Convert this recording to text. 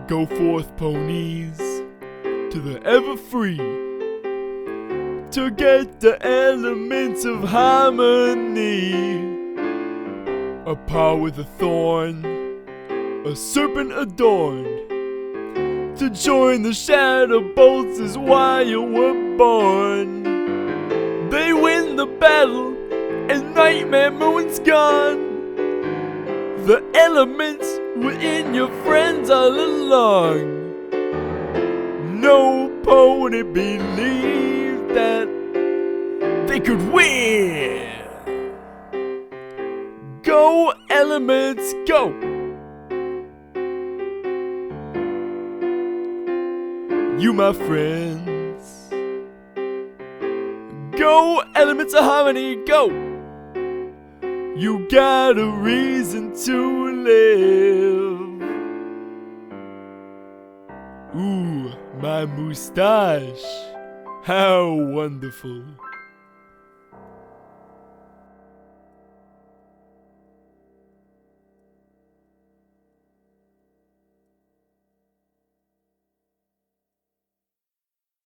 Go forth, ponies, to the ever free, to get the elements of harmony. A paw with a thorn, a serpent adorned, to join the shadow bolts is why you were born. They win the battle and Nightmare Moon's gone. The elements were in your friends all along. No pony believed that they could win. Go elements, go! You my friends. Go elements of harmony, go! You got a reason to live. Ooh, my moustache, how wonderful.